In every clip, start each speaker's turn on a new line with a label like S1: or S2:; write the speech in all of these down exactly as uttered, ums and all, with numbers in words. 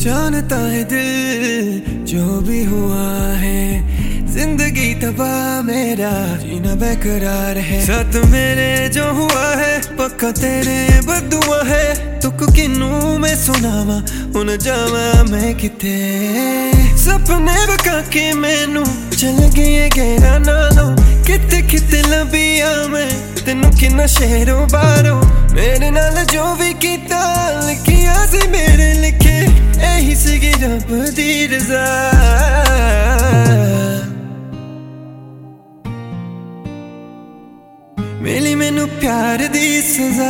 S1: जानता है दिल जो भी हुआ है, जिंदगी तबाह मेरा जीना बेकरार है। साथ मेरे जो हुआ है पक्का तेरे बदुआ है, तुक किनू मैं सुनावा उन जावा मैं किते। सपने बका के मैनू चल गए गहरा नालों, किते किते लबिया मैं तेनू किन्ना शहरों बारों। मेरे नाल जो भी कीता लिखिया सी मेरे लिखे, यही सी रब दी रज़ा। मिली मैनू प्यार दी सजा,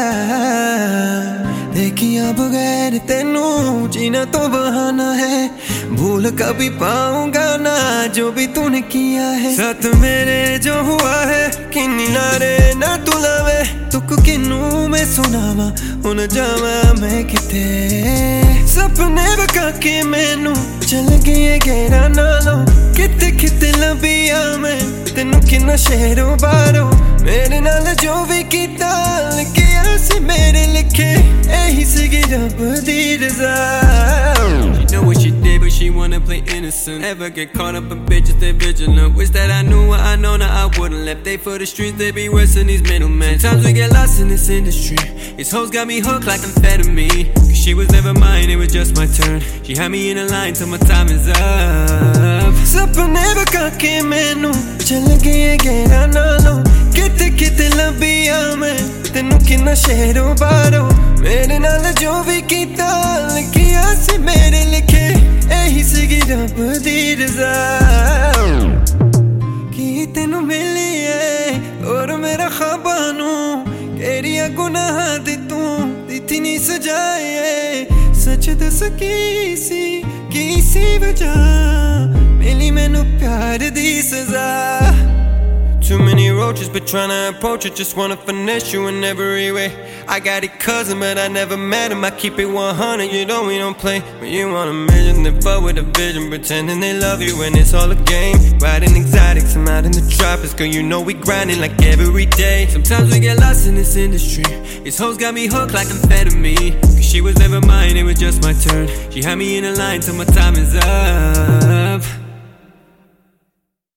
S1: देखिया बगैर तेनू जीना तो बहाना है। भूल कभी पाऊंगा ना जो भी तूने किया है। साथ मेरे जो हुआ है किन्नी नारे ना तुलावे, तुक किनू मैं सुनावा उन जावा मैं किते। सपने बका के मैनू चल गए गहरा नालों, किते किते लबिया मैं तेनू किन्ना शहरों बारों। मेरे नाल जो भी कीता लिखिया सी मेरे लिखे, यही सी रब दी रज़ा।
S2: She know what she did, but she wanna play innocent. Never get caught up in bitches, they vigilant. Wish that I knew what I know, now I wouldn't. Left they for the streets, they be worse than these middlemen. Sometimes we get lost in this industry. These hoes got me hooked like amphetamine. Cause she was never mine, it was just my turn. She had me in a line till my time is up.
S1: सपने बका के मैनू चल गए गहरा नालों, किते किते लबिया मैं तेनू किन्ना शहरों बारों। मेरे नाल जो भी कीता लिखिया सी मेरे लिखे, यही सी रब दी रज़ा। की तेनू मिली है और मेरा ख्वाबा नू, तेरिया गुनाह दी तू दिती नी सजाए। सच दस की सी की सी वजह मिली मैनू प्यार दी सजा। Too many roaches, but tryna approach it. Just wanna finesse you in every way. I got a cousin, but I never met him. I keep it one hundred, you know we don't play. When you want a million, they fuck with a vision, pretending they love you when it's all a game. Riding exotics, I'm out in the tropics, girl, you know we grinding like every day. Sometimes we get lost in this industry. These hoes got me hooked like amphetamine. Cause she was never mine, it was just my turn. She had me in a line till my time is up.